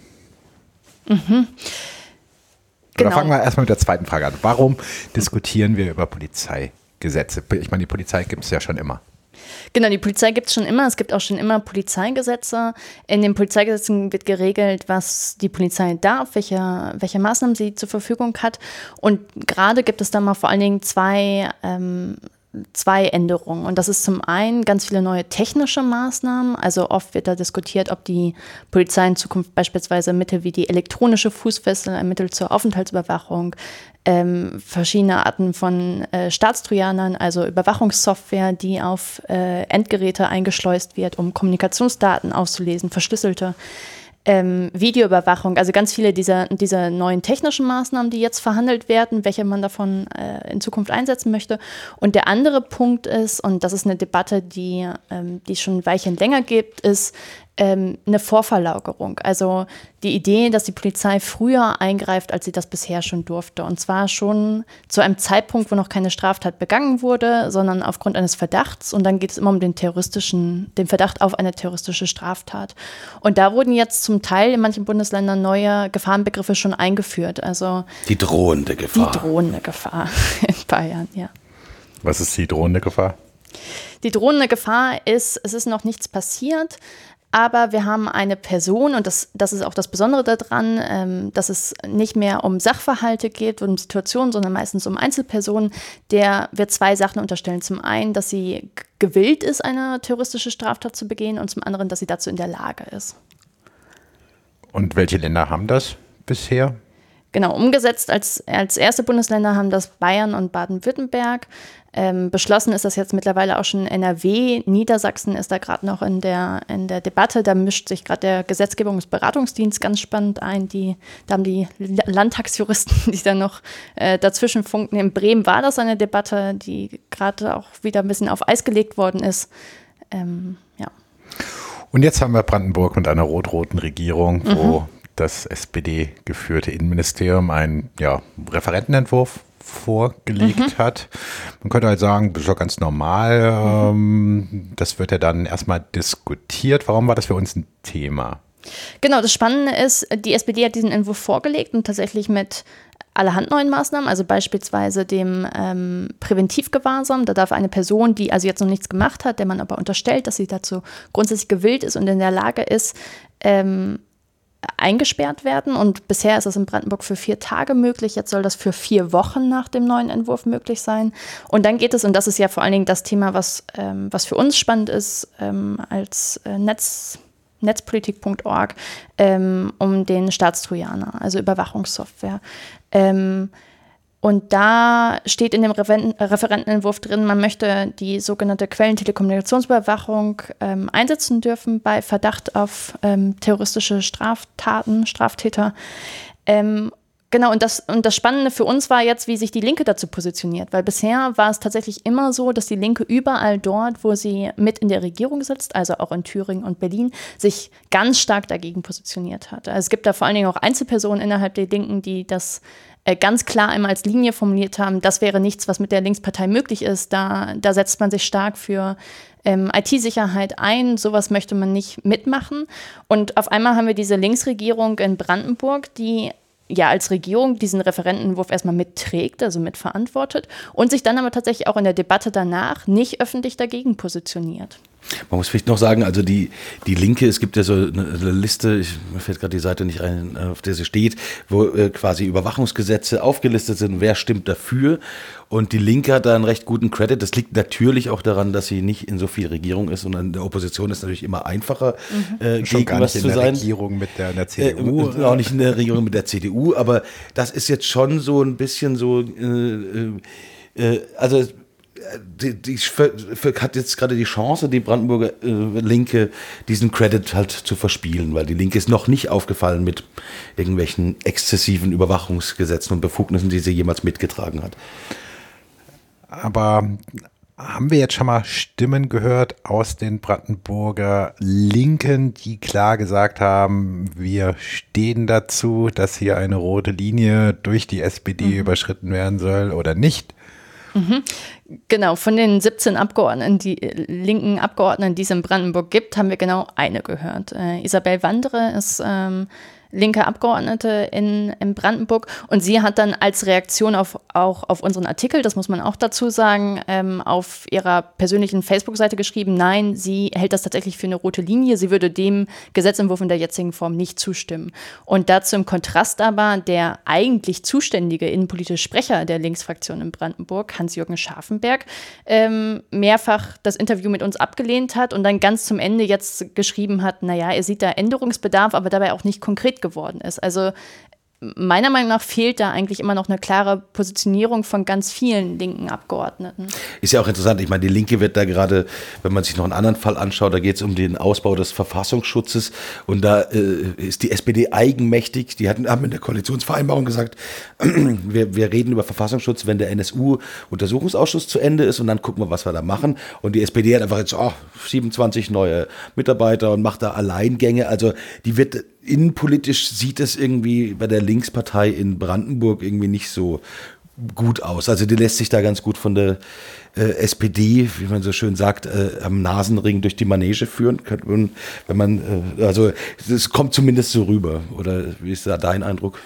[SPEAKER 4] Mhm.
[SPEAKER 1] Genau. Oder fangen wir erstmal mit der zweiten Frage an. Warum diskutieren wir über Polizeigesetze? Ich meine, die Polizei gibt es ja schon immer.
[SPEAKER 4] Genau, die Polizei gibt es schon immer. Es gibt auch schon immer Polizeigesetze. In den Polizeigesetzen wird geregelt, was die Polizei darf, welche, welche Maßnahmen sie zur Verfügung hat. Und gerade gibt es da mal vor allen Dingen zwei ähm, zwei Änderungen. Und das ist zum einen ganz viele neue technische Maßnahmen. Also oft wird da diskutiert, ob die Polizei in Zukunft beispielsweise Mittel wie die elektronische Fußfessel, ein Mittel zur Aufenthaltsüberwachung, ähm, verschiedene Arten von äh, Staatstrojanern, also Überwachungssoftware, die auf äh, Endgeräte eingeschleust wird, um Kommunikationsdaten auszulesen, verschlüsselte Ähm, Videoüberwachung, also ganz viele dieser, dieser neuen technischen Maßnahmen, die jetzt verhandelt werden, welche man davon äh, in Zukunft einsetzen möchte. Und der andere Punkt ist, und das ist eine Debatte, die, ähm, die es schon ein Weilchen länger gibt, ist ähm, eine Vorverlagerung. Also die Idee, dass die Polizei früher eingreift, als sie das bisher schon durfte. Und zwar schon zu einem Zeitpunkt, wo noch keine Straftat begangen wurde, sondern aufgrund eines Verdachts. Und dann geht es immer um den terroristischen, den Verdacht auf eine terroristische Straftat. Und da wurden jetzt zum Teil in manchen Bundesländern neue Gefahrenbegriffe schon eingeführt. Also
[SPEAKER 3] die drohende Gefahr.
[SPEAKER 4] Die drohende Gefahr in Bayern, ja.
[SPEAKER 1] Was ist die drohende Gefahr?
[SPEAKER 4] Die drohende Gefahr ist, es ist noch nichts passiert, aber wir haben eine Person, und das, das ist auch das Besondere daran, ähm, dass es nicht mehr um Sachverhalte geht, um Situationen, sondern meistens um Einzelpersonen, der wir zwei Sachen unterstellen. Zum einen, dass sie g- gewillt ist, eine terroristische Straftat zu begehen, und zum anderen, dass sie dazu in der Lage ist.
[SPEAKER 1] Und welche Länder haben das bisher?
[SPEAKER 4] Genau, umgesetzt als, als erste Bundesländer haben das Bayern und Baden-Württemberg. Ähm, beschlossen ist das jetzt mittlerweile auch schon N R W. Niedersachsen ist da gerade noch in der, in der Debatte. Da mischt sich gerade der Gesetzgebungsberatungsdienst ganz spannend ein. Die, da haben die Landtagsjuristen, die dann noch äh, dazwischen funken. In Bremen war das eine Debatte, die gerade auch wieder ein bisschen auf Eis gelegt worden ist. Ähm, ja.
[SPEAKER 1] Und jetzt haben wir Brandenburg mit einer rot-roten Regierung, wo
[SPEAKER 4] Mhm.
[SPEAKER 1] das S P D-geführte Innenministerium einen ja, Referentenentwurf vorgelegt
[SPEAKER 4] Mhm.
[SPEAKER 1] hat. Man könnte halt sagen, das ist ja ganz normal.
[SPEAKER 4] Mhm.
[SPEAKER 1] Ähm, das wird ja dann erstmal diskutiert. Warum war das für uns ein Thema?
[SPEAKER 4] Genau, das Spannende ist, die S P D hat diesen Entwurf vorgelegt und tatsächlich mit allerhand neuen Maßnahmen, also beispielsweise dem ähm, Präventivgewahrsam. Da darf eine Person, die also jetzt noch nichts gemacht hat, der man aber unterstellt, dass sie dazu grundsätzlich gewillt ist und in der Lage ist, ähm, eingesperrt werden. Und bisher ist das in Brandenburg für vier Tage möglich. Jetzt soll das für vier Wochen nach dem neuen Entwurf möglich sein. Und dann geht es, und das ist ja vor allen Dingen das Thema, was, ähm, was für uns spannend ist, ähm, als äh, Netz, netzpolitik punkt org, ähm, um den Staatstrojaner, also Überwachungssoftware. Ähm, Und da steht in dem Referen- Referentenentwurf drin, man möchte die sogenannte Quellentelekommunikationsüberwachung ähm, einsetzen dürfen bei Verdacht auf ähm, terroristische Straftaten, Straftäter. Ähm, genau, und das, und das Spannende für uns war jetzt, wie sich die Linke dazu positioniert, weil bisher war es tatsächlich immer so, dass die Linke überall dort, wo sie mit in der Regierung sitzt, also auch in Thüringen und Berlin, sich ganz stark dagegen positioniert hat. Also es gibt da vor allen Dingen auch Einzelpersonen innerhalb der Linken, die das ganz klar einmal als Linie formuliert haben, das wäre nichts, was mit der Linkspartei möglich ist. Da, da setzt man sich stark für ähm, I T-Sicherheit ein. Sowas möchte man nicht mitmachen. Und auf einmal haben wir diese Linksregierung in Brandenburg, die ja als Regierung diesen Referentenentwurf erstmal mitträgt, also mitverantwortet und sich dann aber tatsächlich auch in der Debatte danach nicht öffentlich dagegen positioniert.
[SPEAKER 3] Man muss vielleicht noch sagen, also die, die Linke, es gibt ja so eine, eine Liste, ich, mir fällt gerade die Seite nicht ein, auf der sie steht, wo äh, quasi Überwachungsgesetze aufgelistet sind, wer stimmt dafür. Und die Linke hat da einen recht guten Credit. Das liegt natürlich auch daran, dass sie nicht in so viel Regierung ist und in der Opposition ist natürlich immer einfacher, mhm. äh,
[SPEAKER 1] Schon
[SPEAKER 3] gegen
[SPEAKER 1] gar
[SPEAKER 3] was
[SPEAKER 1] nicht
[SPEAKER 3] zu
[SPEAKER 1] in der
[SPEAKER 3] sein.
[SPEAKER 1] Regierung mit der, der C D U.
[SPEAKER 3] Äh, auch nicht in der Regierung mit der C D U, aber das ist jetzt schon so ein bisschen so, äh, äh, also Die, die für, für, hat jetzt gerade die Chance, die Brandenburger äh, Linke, diesen Credit halt zu verspielen, weil die Linke ist noch nicht aufgefallen mit irgendwelchen exzessiven Überwachungsgesetzen und Befugnissen, die sie jemals mitgetragen hat.
[SPEAKER 1] Aber haben wir jetzt schon mal Stimmen gehört aus den Brandenburger Linken, die klar gesagt haben, wir stehen dazu, dass hier eine rote Linie durch die S P D mhm. überschritten werden soll oder nicht?
[SPEAKER 4] Mhm. Genau, von den siebzehn Abgeordneten, die äh, linken Abgeordneten, die es in Brandenburg gibt, haben wir genau eine gehört. Äh, Isabel Wandre ist ähm, linke Abgeordnete in, in Brandenburg und sie hat dann als Reaktion auf, auch auf unseren Artikel, das muss man auch dazu sagen, ähm, auf ihrer persönlichen Facebook-Seite geschrieben, nein, sie hält das tatsächlich für eine rote Linie, sie würde dem Gesetzentwurf in der jetzigen Form nicht zustimmen. Und dazu im Kontrast aber der eigentlich zuständige innenpolitische Sprecher der Linksfraktion in Brandenburg, Hans-Jürgen Scharfenberg, ähm, mehrfach das Interview mit uns abgelehnt hat und dann ganz zum Ende jetzt geschrieben hat, naja, er sieht da Änderungsbedarf, aber dabei auch nicht konkret geworden ist. Also meiner Meinung nach fehlt da eigentlich immer noch eine klare Positionierung von ganz vielen linken Abgeordneten.
[SPEAKER 3] Ist ja auch interessant, ich meine, die Linke wird da gerade, wenn man sich noch einen anderen Fall anschaut, da geht es um den Ausbau des Verfassungsschutzes und da äh, ist die S P D eigenmächtig, die hatten, haben in der Koalitionsvereinbarung gesagt, wir, wir reden über Verfassungsschutz, wenn der N S U-Untersuchungsausschuss zu Ende ist und dann gucken wir, was wir da machen. Und die S P D hat einfach jetzt oh, siebenundzwanzig neue Mitarbeiter und macht da Alleingänge, also die wird innenpolitisch sieht es irgendwie bei der Linkspartei in Brandenburg irgendwie nicht so gut aus. Also die lässt sich da ganz gut von der äh, S P D, wie man so schön sagt, äh, am Nasenring durch die Manege führen. Und wenn man, äh, also es kommt zumindest so rüber. Oder wie ist da dein Eindruck?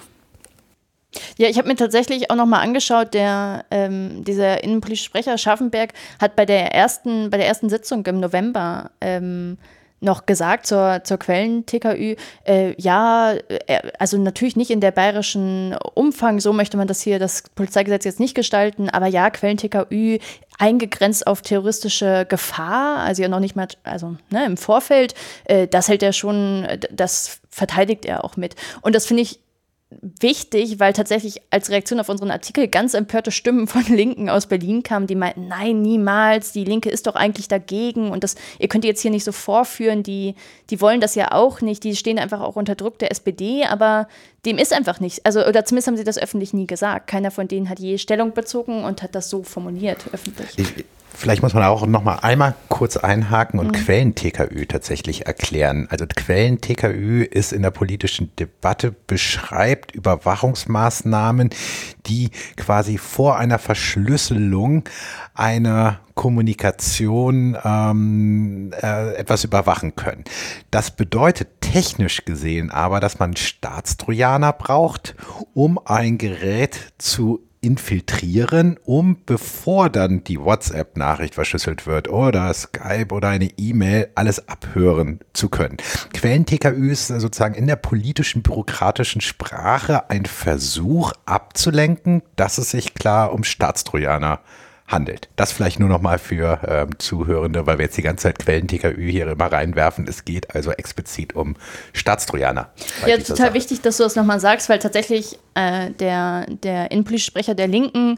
[SPEAKER 4] Ja, ich habe mir tatsächlich auch nochmal angeschaut, der, ähm, dieser innenpolitische Sprecher Scharfenberg hat bei der ersten, bei der ersten Sitzung im November ähm, noch gesagt zur, zur Quellen-T K Ü, äh, ja, äh, also natürlich nicht in der bayerischen Umfang, so möchte man das hier, das Polizeigesetz jetzt nicht gestalten, aber ja, Quellen-T K Ü eingegrenzt auf terroristische Gefahr, also ja noch nicht mal, also ne, im Vorfeld, äh, das hält er schon, das verteidigt er auch mit. Und das finde ich wichtig, weil tatsächlich als Reaktion auf unseren Artikel ganz empörte Stimmen von Linken aus Berlin kamen, die meinten, nein, niemals, die Linke ist doch eigentlich dagegen und das, ihr könnt die jetzt hier nicht so vorführen, die, die wollen das ja auch nicht, die stehen einfach auch unter Druck der S P D, aber dem ist einfach nicht, also oder zumindest haben sie das öffentlich nie gesagt. Keiner von denen hat je Stellung bezogen und hat das so formuliert öffentlich.
[SPEAKER 1] Ich, Vielleicht muss man auch noch mal einmal kurz einhaken und mhm. Quellen-T K Ü tatsächlich erklären. Also Quellen-T K Ü ist in der politischen Debatte, beschreibt Überwachungsmaßnahmen, die quasi vor einer Verschlüsselung einer Kommunikation ähm, äh, etwas überwachen können. Das bedeutet technisch gesehen aber, dass man Staatstrojaner braucht, um ein Gerät zu infiltrieren, um bevor dann die WhatsApp-Nachricht verschlüsselt wird oder Skype oder eine E-Mail alles abhören zu können. Quellen-T K Ü ist sozusagen in der politischen, bürokratischen Sprache ein Versuch abzulenken, dass es sich klar um Staatstrojaner handelt. Das vielleicht nur noch mal für ähm, Zuhörende, weil wir jetzt die ganze Zeit Quellen-T K Ü hier immer reinwerfen. Es geht also explizit um Staatstrojaner.
[SPEAKER 4] Ja, total Sache. Wichtig, dass du das nochmal sagst, weil tatsächlich äh, der, der innenpolitische Sprecher der Linken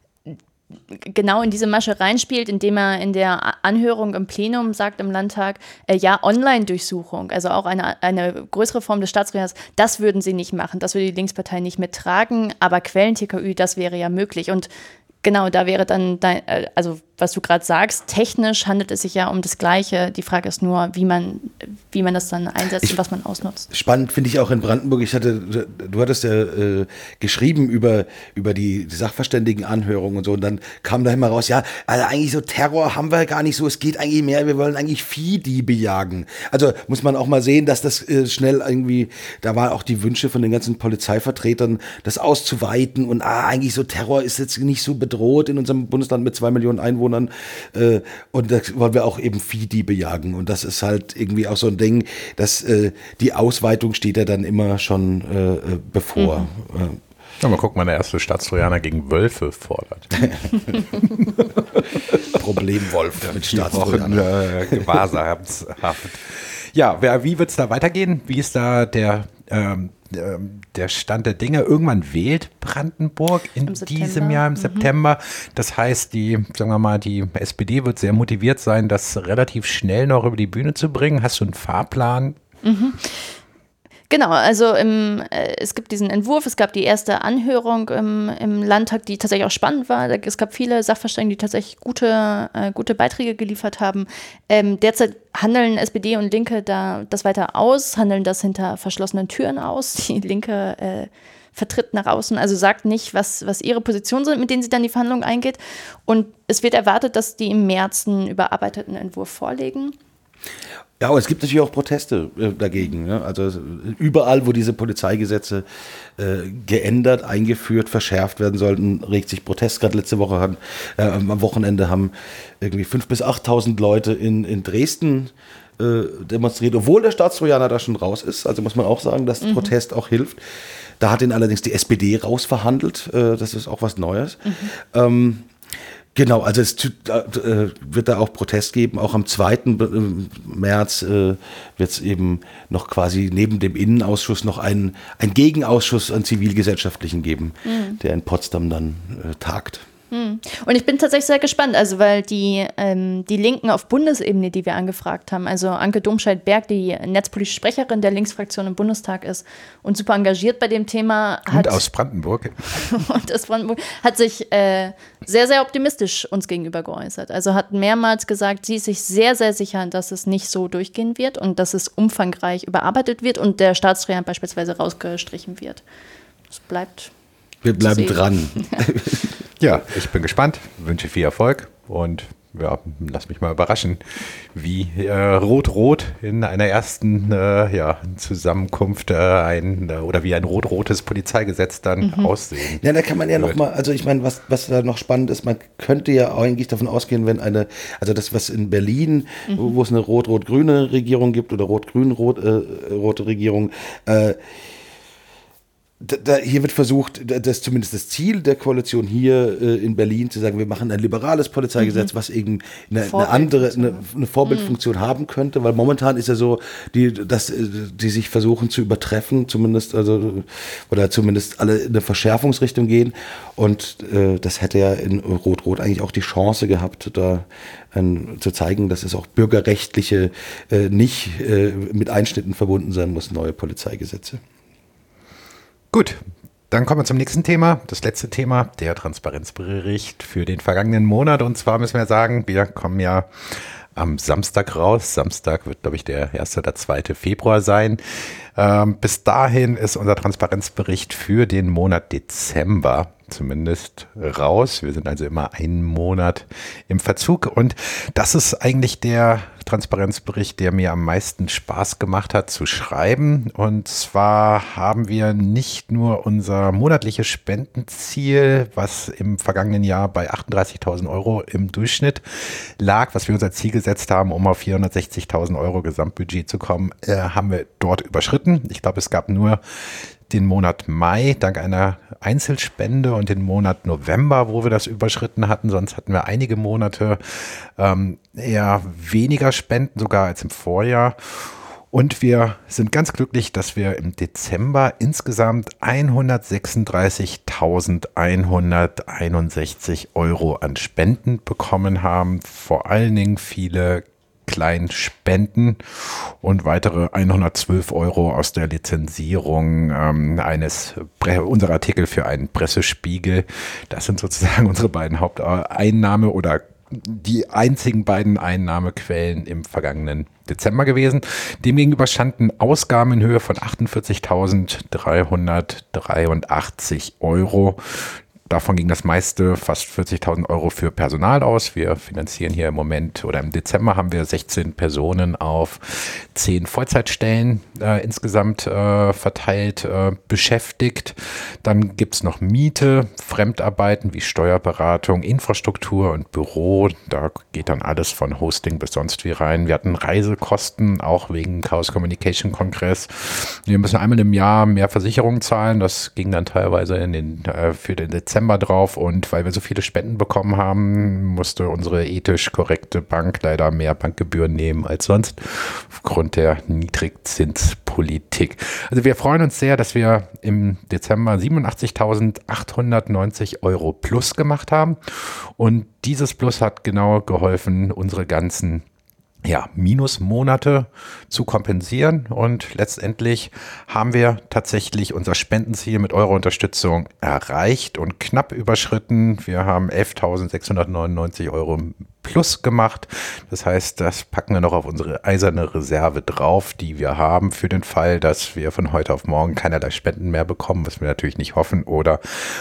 [SPEAKER 4] genau in diese Masche reinspielt, indem er in der Anhörung im Plenum sagt im Landtag, äh, ja, Online-Durchsuchung, also auch eine, eine größere Form des Staatstrojaners, das würden sie nicht machen, das würde die Linkspartei nicht mittragen, aber Quellen-T K Ü, das wäre ja möglich. Und genau, da wäre dann, dein, also was du gerade sagst, technisch handelt es sich ja um das Gleiche. Die Frage ist nur, wie man, wie man das dann einsetzt ich, und was man ausnutzt.
[SPEAKER 3] Spannend finde ich auch in Brandenburg. Ich hatte, du hattest ja äh, geschrieben über, über die, die Sachverständigenanhörung und so. Und dann kam da immer raus, ja, also eigentlich so Terror haben wir gar nicht so. Es geht eigentlich mehr, wir wollen eigentlich Viehdiebe jagen. Also muss man auch mal sehen, dass das äh, schnell irgendwie, da waren auch die Wünsche von den ganzen Polizeivertretern, das auszuweiten. Und ah, eigentlich so Terror ist jetzt nicht so bedroht in unserem Bundesland mit zwei Millionen Einwohnern. Äh, und da wollen wir auch eben Viehdiebe jagen. Und das ist halt irgendwie auch so ein Ding, dass äh, die Ausweitung steht ja dann immer schon äh, bevor. Mhm.
[SPEAKER 1] Ja, mal gucken, wann der erste Staatstrojaner gegen Wölfe fordert.
[SPEAKER 3] Problemwolf mit Staatstrojaner.
[SPEAKER 1] Äh, Gewahrsamshaft. Ja, wer, wie wird es da weitergehen? Wie ist da der ähm, der Stand der Dinge? Irgendwann wählt Brandenburg in diesem Jahr im mhm. September. Das heißt, die, sagen wir mal, die S P D wird sehr motiviert sein, das relativ schnell noch über die Bühne zu bringen. Hast du einen Fahrplan?
[SPEAKER 4] Mhm. Genau, also im, äh, es gibt diesen Entwurf, es gab die erste Anhörung im, im Landtag, die tatsächlich auch spannend war. Es gab viele Sachverständige, die tatsächlich gute, äh, gute Beiträge geliefert haben. Ähm, derzeit handeln S P D und Linke da das weiter aus, handeln das hinter verschlossenen Türen aus. Die Linke äh, vertritt nach außen, also sagt nicht, was, was ihre Positionen sind, mit denen sie dann die Verhandlungen eingeht. Und es wird erwartet, dass die im März einen überarbeiteten Entwurf vorlegen.
[SPEAKER 3] Ja, aber es gibt natürlich auch Proteste äh, dagegen. Ne? Also überall, wo diese Polizeigesetze äh, geändert, eingeführt, verschärft werden sollten, regt sich Protest. Gerade letzte Woche haben, äh, am Wochenende haben irgendwie fünftausend bis achttausend Leute in, in Dresden äh, demonstriert, obwohl der Staatstrojaner da schon raus ist. Also muss man auch sagen, dass mhm. Protest auch hilft. Da hat ihn allerdings die S P D rausverhandelt. Äh, das ist auch was Neues. Mhm. Ähm, Genau, also es äh, wird da auch Protest geben. Auch am zweiten März äh, wird es eben noch quasi neben dem Innenausschuss noch einen, einen Gegenausschuss an Zivilgesellschaftlichen geben, mhm. der in Potsdam dann äh, tagt.
[SPEAKER 4] Und ich bin tatsächlich sehr gespannt, also weil die, ähm, die Linken auf Bundesebene, die wir angefragt haben, also Anke Domscheit-Berg, die netzpolitische Sprecherin der Linksfraktion im Bundestag ist und super engagiert bei dem Thema.
[SPEAKER 1] Hat, und aus Brandenburg.
[SPEAKER 4] und aus Brandenburg hat sich äh, sehr, sehr optimistisch uns gegenüber geäußert. Also hat mehrmals gesagt, sie ist sich sehr, sehr sicher, dass es nicht so durchgehen wird und dass es umfangreich überarbeitet wird und der Staatstrojaner beispielsweise rausgestrichen wird. Es bleibt.
[SPEAKER 3] Wir bleiben dran.
[SPEAKER 1] Ja, ich bin gespannt, wünsche viel Erfolg und ja, lass mich mal überraschen, wie äh, Rot-Rot in einer ersten äh, ja, Zusammenkunft äh, ein äh, oder wie ein rot-rotes Polizeigesetz dann mhm. aussehen.
[SPEAKER 3] Ja, da kann man ja nochmal, also ich meine, was, was da noch spannend ist, man könnte ja eigentlich davon ausgehen, wenn eine, also das, was in Berlin, mhm. wo, wo es eine rot-rot-grüne Regierung gibt oder rot-grün-rote äh, Regierung, äh, Da, da, hier wird versucht, das zumindest das Ziel der Koalition hier äh, in Berlin zu sagen, wir machen ein liberales Polizeigesetz, mhm. was eben eine, eine andere, eine, eine Vorbildfunktion mhm. haben könnte, weil momentan ist ja so, die, dass die sich versuchen zu übertreffen, zumindest, also oder zumindest alle in eine Verschärfungsrichtung gehen. Und äh, das hätte ja in Rot-Rot eigentlich auch die Chance gehabt, da ein, zu zeigen, dass es auch bürgerrechtliche äh, nicht äh, mit Einschnitten verbunden sein muss, neue Polizeigesetze.
[SPEAKER 1] Gut, dann kommen wir zum nächsten Thema. Das letzte Thema, der Transparenzbericht für den vergangenen Monat. Und zwar müssen wir sagen, wir kommen ja am Samstag raus. Samstag wird, glaube ich, der erste oder zweite Februar sein. Ähm, bis dahin ist unser Transparenzbericht für den Monat Dezember zumindest raus. Wir sind also immer einen Monat im Verzug und das ist eigentlich der Transparenzbericht, der mir am meisten Spaß gemacht hat zu schreiben. Und zwar haben wir nicht nur unser monatliches Spendenziel, was im vergangenen Jahr bei achtunddreißigtausend Euro im Durchschnitt lag, was wir uns als Ziel gesetzt haben, um auf vierhundertsechzigtausend Euro Gesamtbudget zu kommen, äh, haben wir dort überschritten. Ich glaube, es gab nur den Monat Mai dank einer Einzelspende und den Monat November, wo wir das überschritten hatten. Sonst hatten wir einige Monate ähm, eher weniger Spenden, sogar als im Vorjahr. Und wir sind ganz glücklich, dass wir im Dezember insgesamt hundertsechsunddreißigtausendeinhunderteinundsechzig Euro an Spenden bekommen haben. Vor allen Dingen viele Kleinspenden und weitere hundertzwölf Euro aus der Lizenzierung ähm, eines unserer Artikel für einen Pressespiegel. Das sind sozusagen unsere beiden Haupteinnahme- oder die einzigen beiden Einnahmequellen im vergangenen Dezember gewesen. Demgegenüber standen Ausgaben in Höhe von achtundvierzigtausenddreihundertdreiundachtzig Euro. Davon ging das meiste, fast vierzigtausend Euro, für Personal aus. Wir finanzieren hier im Moment oder im Dezember haben wir sechzehn Personen auf zehn Vollzeitstellen äh, insgesamt äh, verteilt äh, beschäftigt. Dann gibt es noch Miete, Fremdarbeiten wie Steuerberatung, Infrastruktur und Büro. Da geht dann alles von Hosting bis sonst wie rein. Wir hatten Reisekosten, auch wegen Chaos Communication Kongress. Wir müssen einmal im Jahr mehr Versicherungen zahlen. Das ging dann teilweise in den, äh, für den Dezember drauf, und weil wir so viele Spenden bekommen haben, musste unsere ethisch korrekte Bank leider mehr Bankgebühren nehmen als sonst aufgrund der Niedrigzinspolitik. Also wir freuen uns sehr, dass wir im Dezember siebenundachtzigtausendachthundertneunzig Euro plus gemacht haben, und dieses Plus hat genau geholfen, unsere ganzen ja, Minusmonate zu kompensieren, und letztendlich haben wir tatsächlich unser Spendenziel mit eurer Unterstützung erreicht und knapp überschritten. Wir haben elftausendsechshundertneunundneunzig Euro plus gemacht. Das heißt, das packen wir noch auf unsere eiserne Reserve drauf, die wir haben für den Fall, dass wir von heute auf morgen keinerlei Spenden mehr bekommen, was wir natürlich nicht hoffen, oder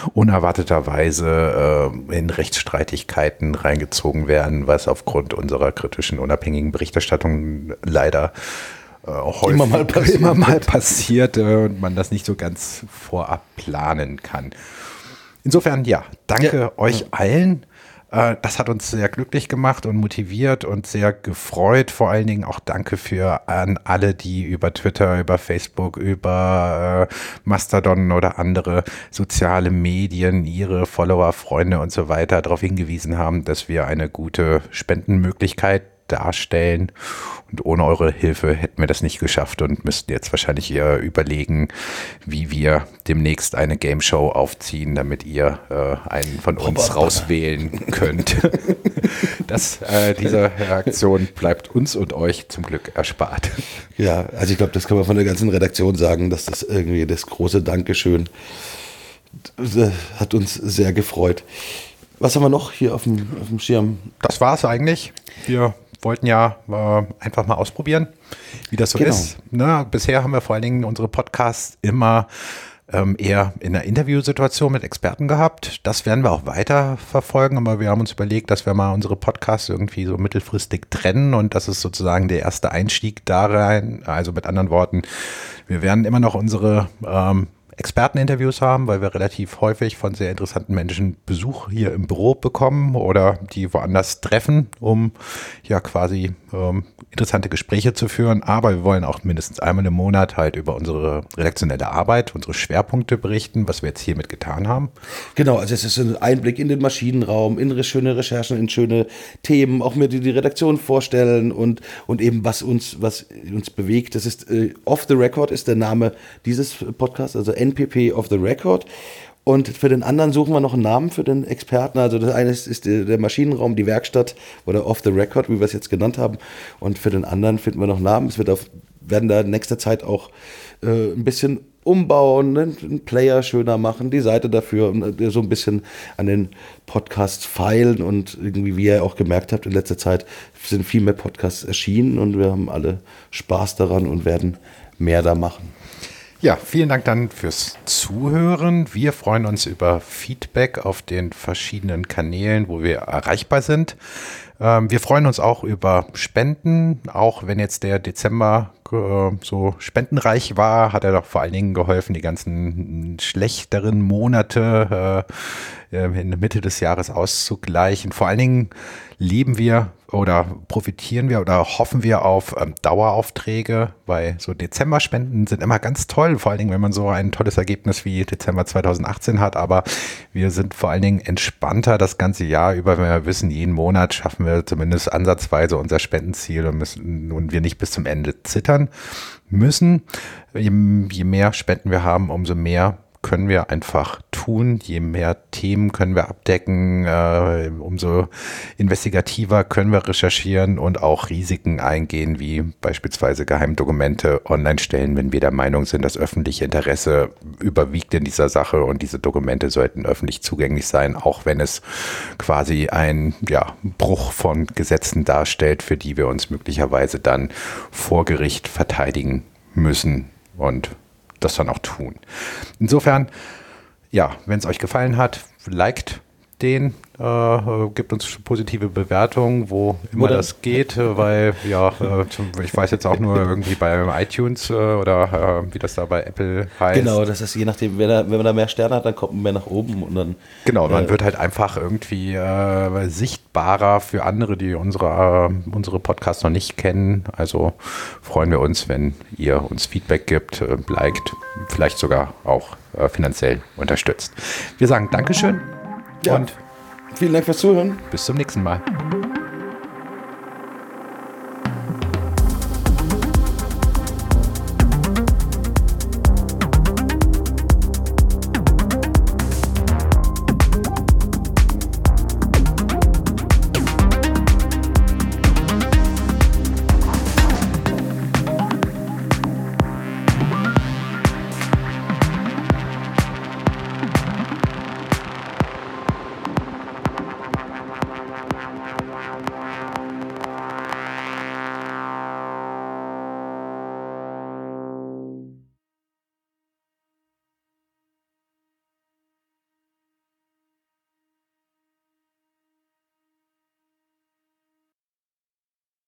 [SPEAKER 1] unerwarteterweise äh, in Rechtsstreitigkeiten reingezogen werden, was aufgrund unserer kritischen, unabhängigen Berichterstattung leider äh, häufig immer mal passiert, immer mal passiert äh, und man das nicht so ganz vorab planen kann. Insofern, ja, danke ja. euch allen. Das hat uns sehr glücklich gemacht und motiviert und sehr gefreut. Vor allen Dingen auch danke für an alle, die über Twitter, über Facebook, über äh, Mastodon oder andere soziale Medien ihre Follower, Freunde und so weiter darauf hingewiesen haben, dass wir eine gute Spendenmöglichkeit darstellen. Und ohne eure Hilfe hätten wir das nicht geschafft und müssten jetzt wahrscheinlich eher überlegen, wie wir demnächst eine Game Show aufziehen, damit ihr äh, einen von uns Roboter rauswählen könnt. Das, äh, diese Reaktion bleibt uns und euch zum Glück erspart.
[SPEAKER 3] Ja, also ich glaube, das kann man von der ganzen Redaktion sagen, dass das irgendwie das große Dankeschön hat uns sehr gefreut. Was haben wir noch hier auf dem, auf dem Schirm?
[SPEAKER 1] Das war es eigentlich. Wir wollten ja äh, einfach mal ausprobieren, wie das so genau. ist. Ne? Bisher haben wir vor allen Dingen unsere Podcasts immer ähm, eher in einer Interviewsituation mit Experten gehabt. Das werden wir auch weiter verfolgen, aber wir haben uns überlegt, dass wir mal unsere Podcasts irgendwie so mittelfristig trennen, und das ist sozusagen der erste Einstieg da rein. Also mit anderen Worten, wir werden immer noch unsere ähm, Experteninterviews haben, weil wir relativ häufig von sehr interessanten Menschen Besuch hier im Büro bekommen oder die woanders treffen, um ja quasi ähm, interessante Gespräche zu führen. Aber wir wollen auch mindestens einmal im Monat halt über unsere redaktionelle Arbeit, unsere Schwerpunkte berichten, was wir jetzt hiermit getan haben.
[SPEAKER 3] Genau, also es ist ein Einblick in den Maschinenraum, in schöne Recherchen, in schöne Themen, auch mir die, die Redaktion vorstellen und, und eben was uns, was uns bewegt. Das ist äh, Off the Record ist der Name dieses Podcasts, also N P P Off the Record. Und für den anderen suchen wir noch einen Namen für den Experten. Also das eine ist, ist der Maschinenraum, die Werkstatt oder Off the Record, wie wir es jetzt genannt haben. Und für den anderen finden wir noch Namen. Es wird auf, werden da in nächster Zeit auch äh, ein bisschen umbauen, ne? Einen Player schöner machen, die Seite dafür, so ein bisschen an den Podcasts feilen. Und irgendwie, wie ihr auch gemerkt habt, in letzter Zeit sind viel mehr Podcasts erschienen und wir haben alle Spaß daran und werden mehr da machen.
[SPEAKER 1] Ja, vielen Dank dann fürs Zuhören. Wir freuen uns über Feedback auf den verschiedenen Kanälen, wo wir erreichbar sind. Ähm, wir freuen uns auch über Spenden, auch wenn jetzt der Dezember äh, so spendenreich war, hat er doch vor allen Dingen geholfen, die ganzen schlechteren Monate äh, in der Mitte des Jahres auszugleichen. Vor allen Dingen leben wir oder profitieren wir oder hoffen wir auf ähm, Daueraufträge, weil so Dezember-Spenden sind immer ganz toll, vor allen Dingen, wenn man so ein tolles Ergebnis wie Dezember zweitausendachtzehn hat, aber wir sind vor allen Dingen entspannter das ganze Jahr über, wenn wir wissen, jeden Monat schaffen wir zumindest ansatzweise unser Spendenziel und, müssen, und wir nicht bis zum Ende zittern müssen. Je, je mehr Spenden wir haben, umso mehr können wir einfach tun. Je mehr Themen können wir abdecken, äh, umso investigativer können wir recherchieren und auch Risiken eingehen, wie beispielsweise Geheimdokumente online stellen, wenn wir der Meinung sind, das öffentliche Interesse überwiegt in dieser Sache und diese Dokumente sollten öffentlich zugänglich sein, auch wenn es quasi ein ja, Bruch von Gesetzen darstellt, für die wir uns möglicherweise dann vor Gericht verteidigen müssen und das dann auch tun. Insofern, ja, wenn es euch gefallen hat, liked den, äh, gibt uns positive Bewertungen, wo immer oder das geht, äh, weil, ja, äh, ich weiß jetzt auch nur irgendwie bei iTunes äh, oder äh, wie das da bei Apple heißt.
[SPEAKER 3] Genau, das ist je nachdem, wenn, er, wenn man da mehr Sterne hat, dann kommt man mehr nach oben und dann.
[SPEAKER 1] Genau, man
[SPEAKER 3] äh,
[SPEAKER 1] wird halt einfach irgendwie äh, sichtbarer für andere, die unsere, äh, unsere Podcasts noch nicht kennen. Also freuen wir uns, wenn ihr uns Feedback gibt, äh, liked, vielleicht sogar auch äh, finanziell unterstützt. Wir sagen Dankeschön.
[SPEAKER 3] Ja.
[SPEAKER 1] Und
[SPEAKER 3] vielen Dank fürs Zuhören.
[SPEAKER 1] bis zum nächsten Mal.